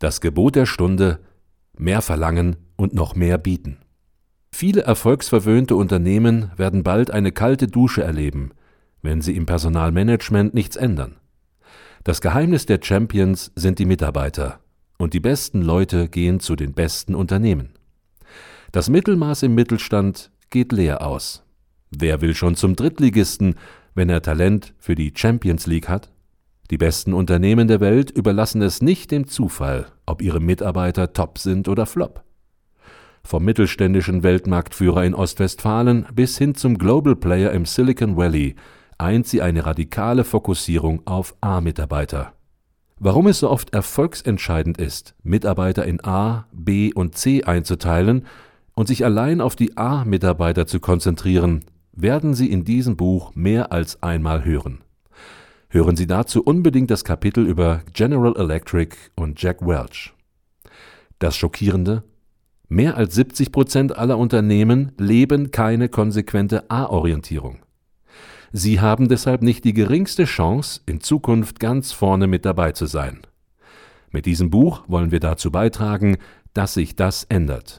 Das Gebot der Stunde: mehr verlangen und noch mehr bieten. Viele erfolgsverwöhnte Unternehmen werden bald eine kalte Dusche erleben, wenn sie im Personalmanagement nichts ändern. Das Geheimnis der Champions sind die Mitarbeiter, und die besten Leute gehen zu den besten Unternehmen. Das Mittelmaß im Mittelstand geht leer aus. Wer will schon zum Drittligisten, wenn er Talent für die Champions League hat? Die besten Unternehmen der Welt überlassen es nicht dem Zufall, ob ihre Mitarbeiter top sind oder flop. Vom mittelständischen Weltmarktführer in Ostwestfalen bis hin zum Global Player im Silicon Valley eint sie eine radikale Fokussierung auf A-Mitarbeiter. Warum es so oft erfolgsentscheidend ist, Mitarbeiter in A, B und C einzuteilen und sich allein auf die A-Mitarbeiter zu konzentrieren, werden Sie in diesem Buch mehr als einmal hören. Hören Sie dazu unbedingt das Kapitel über General Electric und Jack Welch. Das Schockierende: Mehr als 70% aller Unternehmen leben keine konsequente A-Orientierung. Sie haben deshalb nicht die geringste Chance, in Zukunft ganz vorne mit dabei zu sein. Mit diesem Buch wollen wir dazu beitragen, dass sich das ändert.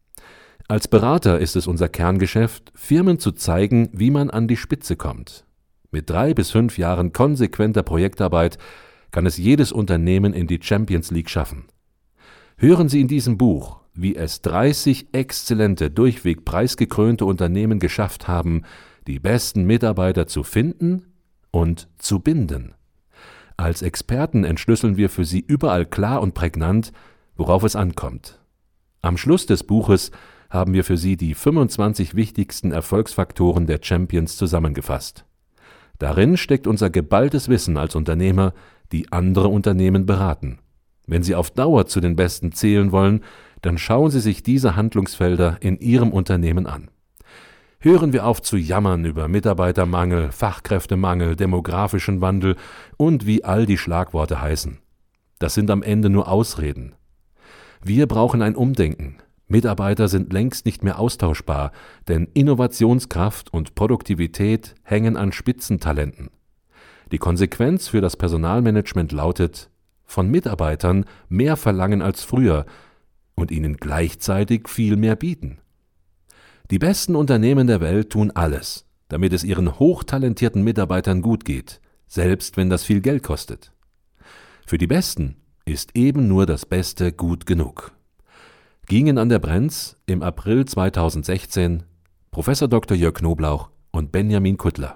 Als Berater ist es unser Kerngeschäft, Firmen zu zeigen, wie man an die Spitze kommt. Mit 3 bis 5 Jahren konsequenter Projektarbeit kann es jedes Unternehmen in die Champions League schaffen. Hören Sie in diesem Buch, wie es 30 exzellente, durchweg preisgekrönte Unternehmen geschafft haben, die besten Mitarbeiter zu finden und zu binden. Als Experten entschlüsseln wir für Sie überall klar und prägnant, worauf es ankommt. Am Schluss des Buches haben wir für Sie die 25 wichtigsten Erfolgsfaktoren der Champions zusammengefasst. Darin steckt unser geballtes Wissen als Unternehmer, die andere Unternehmen beraten. Wenn Sie auf Dauer zu den Besten zählen wollen, dann schauen Sie sich diese Handlungsfelder in Ihrem Unternehmen an. Hören wir auf zu jammern über Mitarbeitermangel, Fachkräftemangel, demografischen Wandel und wie all die Schlagworte heißen. Das sind am Ende nur Ausreden. Wir brauchen ein Umdenken. Mitarbeiter sind längst nicht mehr austauschbar, denn Innovationskraft und Produktivität hängen an Spitzentalenten. Die Konsequenz für das Personalmanagement lautet: von Mitarbeitern mehr verlangen als früher und ihnen gleichzeitig viel mehr bieten. Die besten Unternehmen der Welt tun alles, damit es ihren hochtalentierten Mitarbeitern gut geht, selbst wenn das viel Geld kostet. Für die Besten ist eben nur das Beste gut genug. Gingen an der Brenz im April 2016 Prof. Dr. Jörg Knoblauch und Benjamin Kuttler.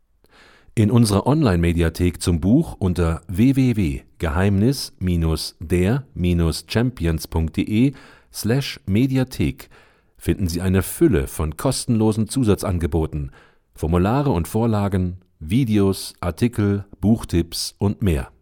In unserer Online-Mediathek zum Buch unter www.geheimnis-der-champions.de/Mediathek finden Sie eine Fülle von kostenlosen Zusatzangeboten, Formulare und Vorlagen, Videos, Artikel, Buchtipps und mehr.